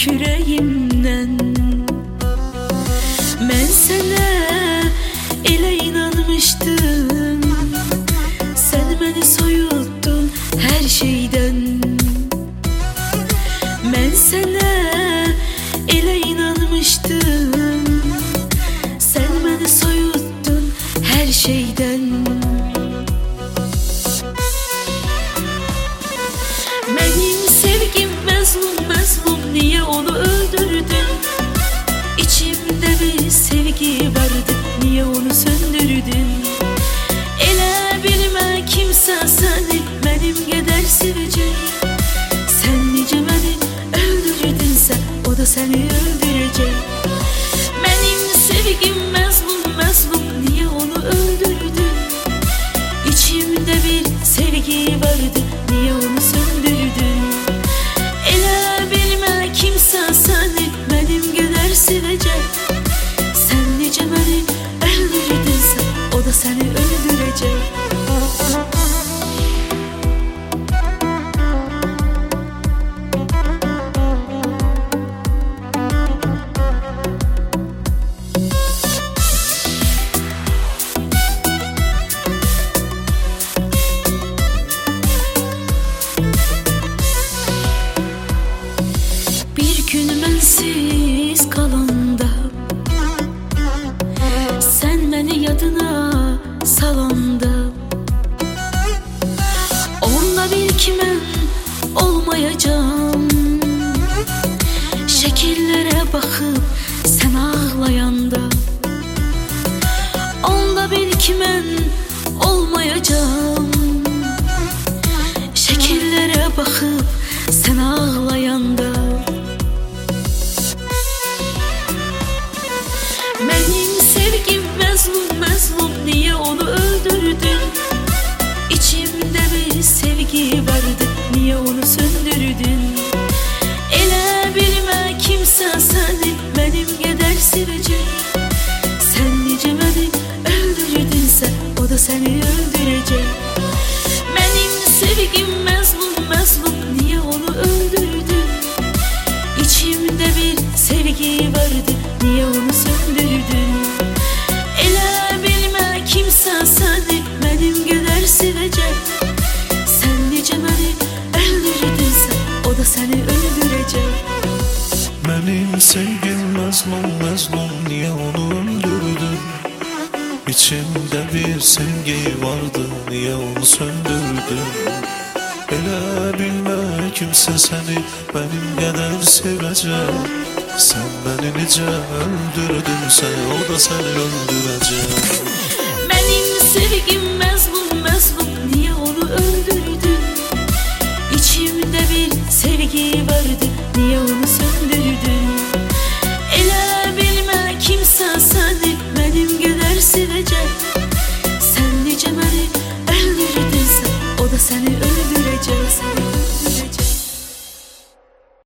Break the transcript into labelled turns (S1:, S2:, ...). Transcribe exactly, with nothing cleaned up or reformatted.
S1: yüreğimden. Ben sana ele inanmıştım, sen beni soyuttun her şeyden. Ben sana ele inanmıştım, sen beni soyuttun her şeyden. Benim sevgim mezlum mezlum, niye onu öldürdün? İçimde bir sevgi vardı, niye onu söndürdün? Elə bilmə kimsə səni mənim qədər sevəcək. Sən necə məni öldürdünsə, o da səni öldürəcək. Benim sevgim məzlum məzlum, niye onu öldürdün? İçimde bir sevgi vardı, niye onu söndürdün? Elə bilmə kimsə səni mənim qədər sevəcək. Sən necə məni öldürdünsə, o da səni öldürəcək. Bir gün mənsiz qalanda, sən məni yadına salanda, onda bil ki mən olmayacağım. Şəkillərə baxıb sən ağlayanda, onda bil ki mən olmayacağım. Şəkillərə baxıb sən ağlayanda. Benim sevgim mezlum mezlum, niye onu öldürdün? İçimde bir sevgi vardı, niye onu söndürdün? Elə bilmə kimsə səni mənim qədər sevəcək. Sən necə məni öldürdünsə, o da səni öldürəcək. Benim sevgim mezlum mezlum, niye onu öldürdün? İçimde bir sevgi vardı, niye onu söndürdün? Elə bilmə kimsə səni mənim qədər sevəcək. Sən necə məni öldürdünsə, o da səni öldürəcək.
S2: Benim sevgim mezlum mezlum, niye onu öldürdün? İçimde bir sevgi vardı, niye onu söndürdün? Elə bilmə kimsə səni mənim qədər sevəcək. Sən məni necə öldürdünsə, o da səni öldürəcək.
S1: Benim sevgim mezlum mezlum, niye onu öldürdün? İçimde bir sevgi vardı,